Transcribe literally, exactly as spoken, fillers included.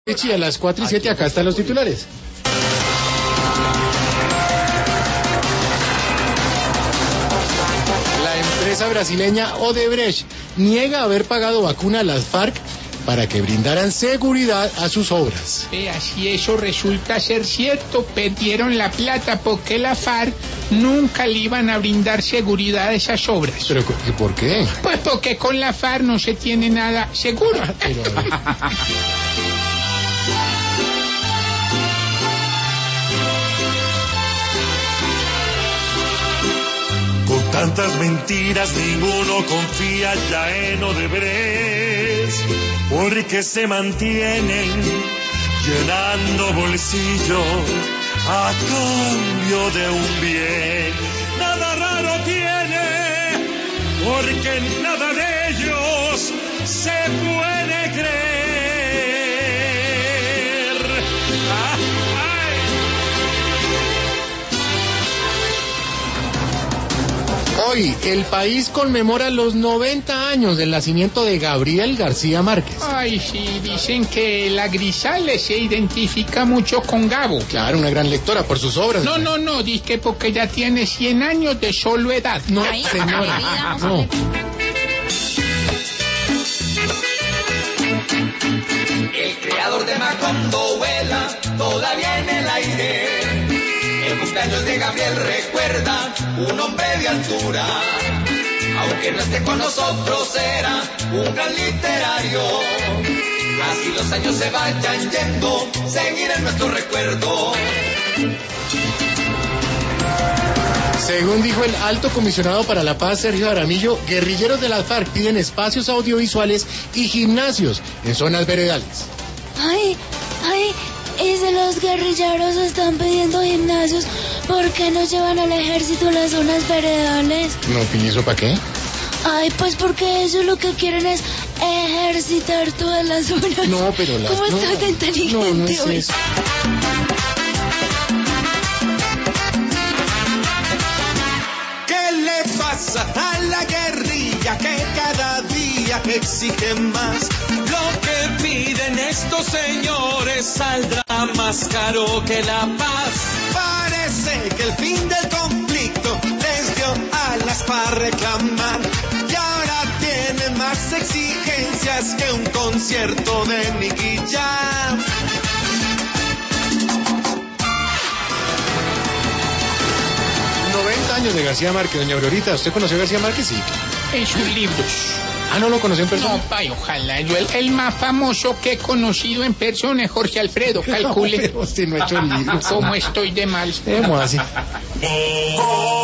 Y a las cuatro y siete acá están los titulares. La empresa brasileña Odebrecht niega haber pagado vacuna a las FARC para que brindaran seguridad a sus obras. Vea, si eso resulta ser cierto, perdieron la plata porque la FARC nunca le iban a brindar seguridad a esas obras. ¿Pero y por qué? Pues porque con la FARC no se tiene nada seguro. Pero, Con tantas mentiras ninguno confía ya en Odebrecht, porque se mantienen llenando bolsillos a cambio de un bien. Nada raro tiene, porque nada de ellos se puede creer. Ah, ay. Hoy el país conmemora los noventa años del nacimiento de Gabriel García Márquez. Ay, sí, dicen que la Grisales se identifica mucho con Gabo. Claro, una gran lectora por sus obras. No, no, no, dice porque ya tiene cien años de solo edad. No, Ay, señora, ay, no. El creador de Macondo vuela todavía en el aire. El cumpleaños de Gabriel recuerda un hombre de altura. Aunque no esté con nosotros era un gran literario. Así los años se vayan yendo, seguir en nuestro recuerdo. Según dijo el alto comisionado para la paz, Sergio Jaramillo, guerrilleros de las FARC piden espacios audiovisuales y gimnasios en zonas veredales. Ay, ay, y si los guerrilleros están pidiendo gimnasios, ¿por qué no llevan al ejército a las zonas veredales? No, ¿y eso para qué? Ay, pues porque ellos lo que quieren es ejercitar todas las zonas. No, pero las... ¿Cómo no, estás tan inteligente no, no es hoy? eso. ¿Qué le pasa a la guerrilla que cada día exige más? Lo que piden estos señores saldrá más caro que la paz. Parece que el fin del conflicto les dio alas para reclamar y ahora tienen más exigencias que un concierto de Nicky Jam. noventa años de García Márquez, doña Aurorita. ¿Usted conoció a García Márquez? Sí. En sus libros. Ah, ¿no lo conoció en persona? No, pay, ojalá. Yo el, el más famoso que he conocido en persona es Jorge Alfredo, calcule. No, pero usted no ha hecho libros. ¿Cómo estoy de mal? ¿Cómo así?